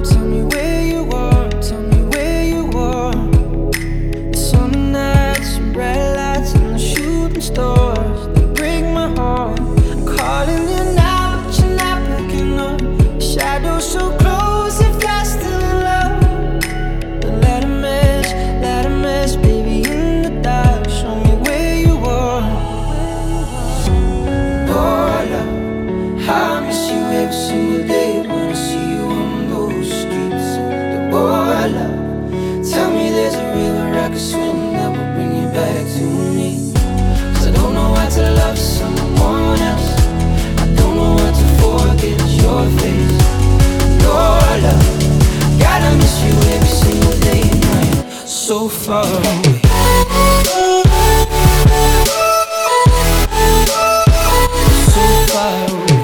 now. Tell me where you are, tell me where you are. The summer nights and bright lights and the shooting stars, they break my heart. I'm calling you now, but you're not picking up. Shadows so close if you're still in love. But let a mess, baby, in the dark. Show me where you are. Oh, love, I miss you every single day when I see you on those streets. Oh, love, tell me there's a river I can swim that will bring you back to me. 'Cause I don't know how to love someone else. I don't know how to forget your face. Oh, love, gotta miss you every single day and night. So far away. So far away.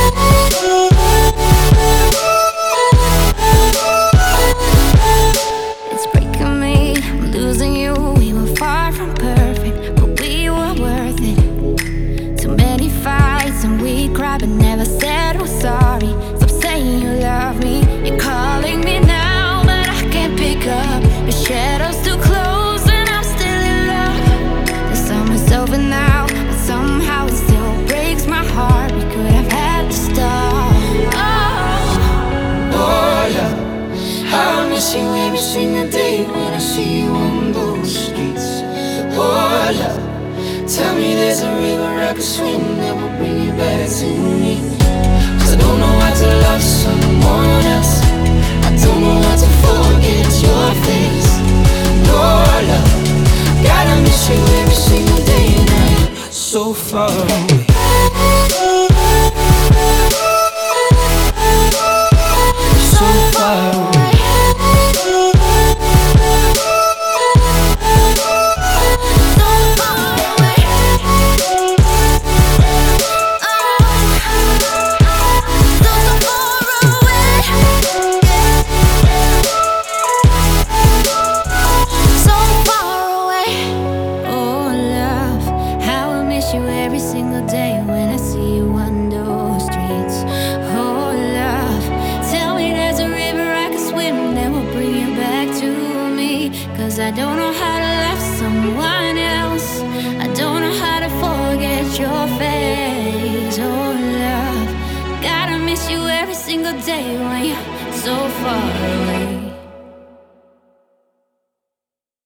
It's breaking me, I'm losing you. We were far from perfect, but we were worth it. Too many fights and we cried but never said we're sorry. Stop saying you love me, you're calling me now, but I can't pick up. The shadows too close and I'm still in love. The summer's over now, but somehow it still breaks my heart. We could have had the start. Oh, love, I miss you every single day when I see you on those streets. Oh, love, tell me there's a river I can swim that will bring you back to me. 'Cause I don't know how to love someone else. I don't know how to forget your face. Oh, love, gotta miss you every single day and night. So far away. So far away. Every single day when I see you on those streets. Oh, love, tell me there's a river I can swim that will bring you back to me. 'Cause I don't know how to love someone else. I don't know how to forget your face. Oh, love, gotta miss you every single day when you're so far away.